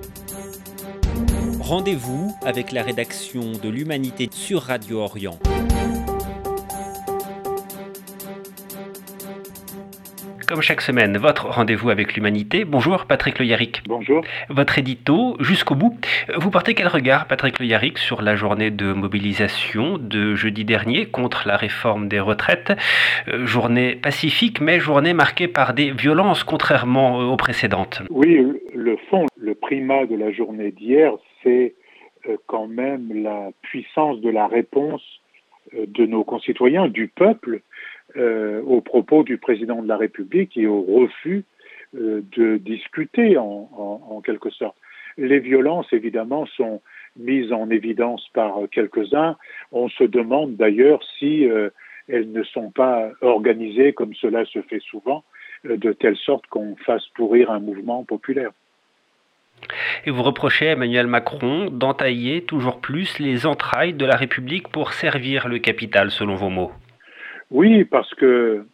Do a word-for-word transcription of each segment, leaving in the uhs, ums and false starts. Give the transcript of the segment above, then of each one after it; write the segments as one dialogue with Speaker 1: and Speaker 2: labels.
Speaker 1: Rendez-vous avec la rédaction de l'Humanité sur Radio Orient. Comme chaque semaine, votre rendez-vous avec l'Humanité. Bonjour Patrick Le Yarrick.
Speaker 2: Bonjour.
Speaker 1: Votre édito jusqu'au bout. Vous portez quel regard, Patrick Le Yarrick, sur la journée de mobilisation de jeudi dernier contre la réforme des retraites? euh, Journée pacifique, mais journée marquée par des violences, contrairement aux précédentes.
Speaker 2: Oui, le fond, le primat de la journée d'hier, c'est quand même la puissance de la réponse de nos concitoyens, du peuple, euh, aux propos du président de la République et au refus euh, de discuter en, en, en quelque sorte. Les violences, évidemment, sont mises en évidence par quelques-uns. On se demande d'ailleurs si euh, elles ne sont pas organisées, comme cela se fait souvent, euh, de telle sorte qu'on fasse pourrir un mouvement populaire.
Speaker 1: Et vous reprochez à Emmanuel Macron d'entailler toujours plus les entrailles de la République pour servir le capital, selon vos mots.
Speaker 2: Oui, parce que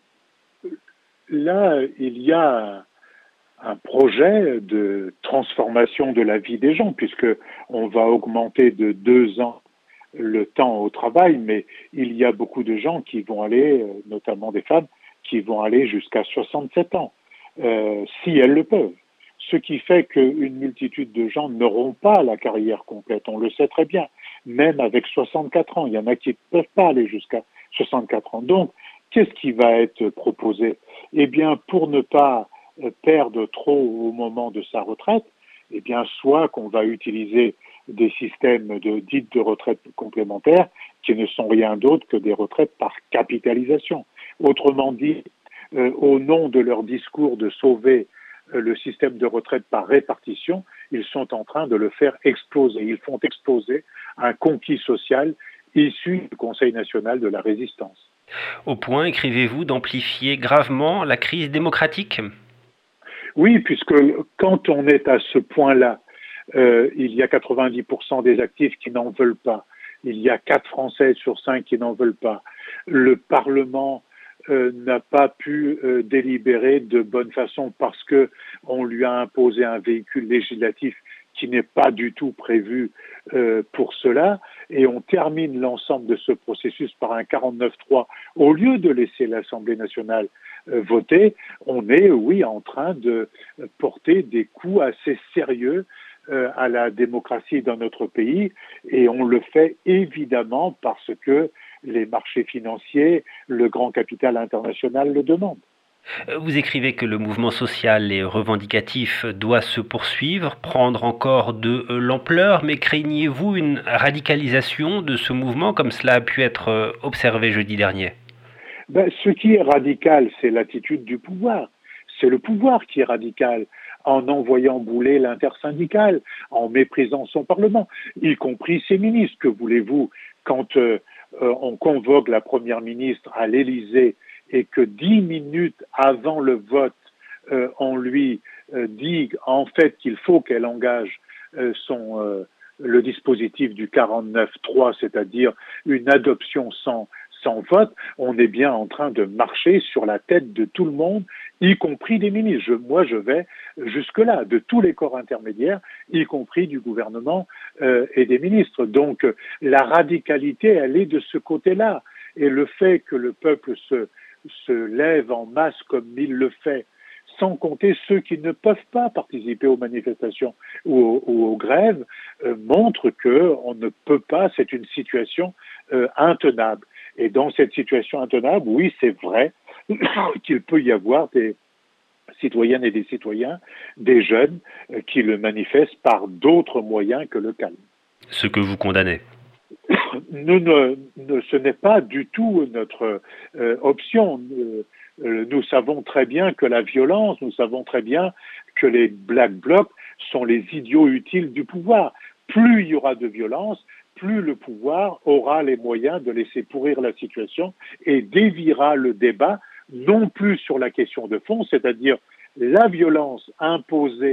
Speaker 2: là, il y a un projet de transformation de la vie des gens, puisque on va augmenter de deux ans le temps au travail, mais il y a beaucoup de gens qui vont aller, notamment des femmes, qui vont aller jusqu'à soixante-sept ans, euh, si elles le peuvent. Ce qui fait qu'une multitude de gens n'auront pas la carrière complète, on le sait très bien, même avec soixante-quatre ans. Il y en a qui ne peuvent pas aller jusqu'à soixante-quatre ans. Donc, qu'est-ce qui va être proposé? Eh bien, pour ne pas perdre trop au moment de sa retraite, eh bien, soit qu'on va utiliser des systèmes de, dites de retraite complémentaires qui ne sont rien d'autre que des retraites par capitalisation. Autrement dit, euh, au nom de leur discours de sauver le système de retraite par répartition, ils sont en train de le faire exploser. Ils font exploser un conquis social issu du Conseil national de la résistance.
Speaker 1: Au point, écrivez-vous, d'amplifier gravement la crise démocratique?
Speaker 2: Oui, puisque quand on est à ce point-là, euh, il y a quatre-vingt-dix pour cent des actifs qui n'en veulent pas. Il y a quatre Français sur cinq qui n'en veulent pas. Le Parlement Euh, n'a pas pu euh, délibérer de bonne façon parce que on lui a imposé un véhicule législatif qui n'est pas du tout prévu euh, pour cela, et on termine l'ensemble de ce processus par un quarante-neuf trois au lieu de laisser l'Assemblée nationale euh, voter. On est, oui, en train de porter des coups assez sérieux euh, à la démocratie dans notre pays, et on le fait évidemment parce que les marchés financiers, le grand capital international le demandent.
Speaker 1: Vous écrivez que le mouvement social et revendicatif doit se poursuivre, prendre encore de l'ampleur, mais craignez-vous une radicalisation de ce mouvement comme cela a pu être observé jeudi dernier?
Speaker 2: Ben, ce qui est radical, c'est l'attitude du pouvoir. C'est le pouvoir qui est radical, en envoyant bouler l'intersyndicale, en méprisant son Parlement, y compris ses ministres. Que voulez-vous, quand euh, euh, on convoque la Première ministre à l'Élysée et que dix minutes avant le vote, euh, on lui euh, dit en fait qu'il faut qu'elle engage euh, son, euh, le dispositif du quarante-neuf trois, c'est-à-dire une adoption sans sans vote, on est bien en train de marcher sur la tête de tout le monde, y compris des ministres. Je, moi, je vais jusque-là, de tous les corps intermédiaires, y compris du gouvernement euh, et des ministres. Donc, la radicalité, elle est de ce côté-là. Et le fait que le peuple se, se lève en masse comme il le fait, sans compter ceux qui ne peuvent pas participer aux manifestations ou aux, ou aux grèves, euh, montre qu'on ne peut pas, c'est une situation euh, intenable. Et dans cette situation intenable, oui, c'est vrai qu'il peut y avoir des citoyennes et des citoyens, des jeunes, euh, qui le manifestent par d'autres moyens que le calme.
Speaker 1: Ce que vous condamnez.
Speaker 2: Nous ne, ne, ce n'est pas du tout notre euh, option. Euh, nous savons très bien que la violence, nous savons très bien que les Black Blocs sont les idiots utiles du pouvoir. Plus il y aura de violence, plus le pouvoir aura les moyens de laisser pourrir la situation et déviera le débat, non plus sur la question de fond, c'est-à-dire la violence imposée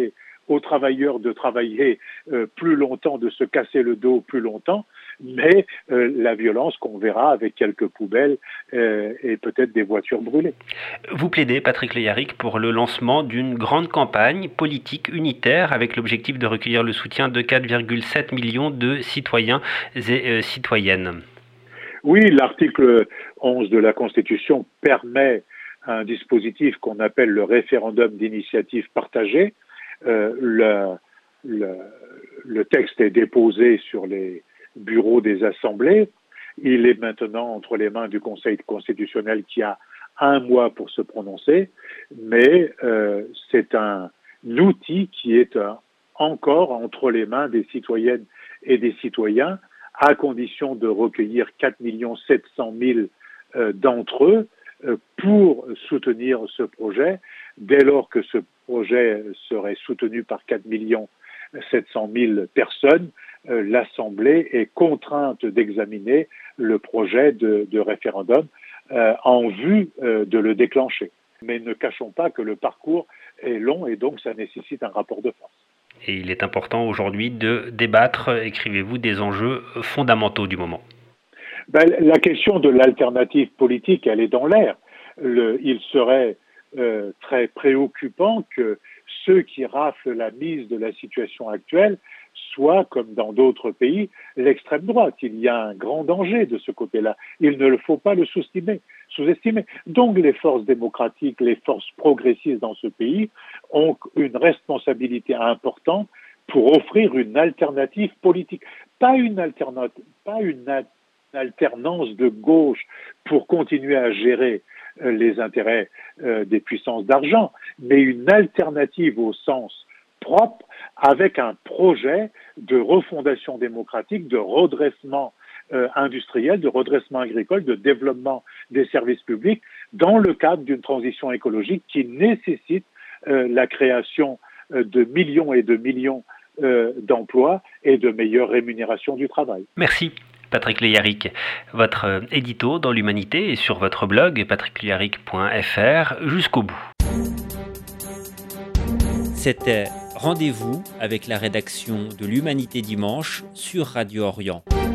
Speaker 2: aux travailleurs de travailler euh, plus longtemps, de se casser le dos plus longtemps, mais euh, la violence qu'on verra avec quelques poubelles euh, et peut-être des voitures brûlées.
Speaker 1: Vous plaidez, Patrick Le Yarrick, pour le lancement d'une grande campagne politique unitaire avec l'objectif de recueillir le soutien de quatre virgule sept millions de citoyens et euh, citoyennes.
Speaker 2: Oui, l'article onze de la Constitution permet un dispositif qu'on appelle le référendum d'initiative partagée. Euh, le, le, le texte est déposé sur les bureaux des assemblées. Il est maintenant entre les mains du Conseil constitutionnel qui a un mois pour se prononcer, mais euh, c'est un outil qui est un, encore entre les mains des citoyennes et des citoyens, à condition de recueillir quatre millions sept cent mille euh, d'entre eux euh, pour soutenir ce projet. Dès lors que ce projet serait soutenu par quatre millions sept cent mille personnes, euh, l'Assemblée est contrainte d'examiner le projet de, de référendum euh, en vue euh, de le déclencher. Mais ne cachons pas que le parcours est long et donc ça nécessite un rapport de force.
Speaker 1: Et il est important aujourd'hui de débattre, écrivez-vous, des enjeux fondamentaux du moment.
Speaker 2: Ben, la question de l'alternative politique, elle est dans l'air. Le, il serait euh, très préoccupant que ceux qui raflent la mise de la situation actuelle soient, comme dans d'autres pays, l'extrême droite. Il y a un grand danger de ce côté-là. Il ne faut pas le sous-estimer. sous-estimer. Donc les forces démocratiques, les forces progressistes dans ce pays ont une responsabilité importante pour offrir une alternative politique. Pas une alternative, pas une alternance de gauche pour continuer à gérer euh, les intérêts euh, des puissances d'argent, mais une alternative au sens propre avec un projet de refondation démocratique, de redressement euh, industriel, de redressement agricole, de développement des services publics dans le cadre d'une transition écologique qui nécessite euh, la création euh, de millions et de millions euh, d'emplois et de meilleure rémunération du travail.
Speaker 1: Merci. Patrick Le Yarrick, votre édito dans l'Humanité est sur votre blog patrick le yarrick point f r jusqu'au bout. C'était Rendez-vous avec la rédaction de l'Humanité dimanche sur Radio Orient.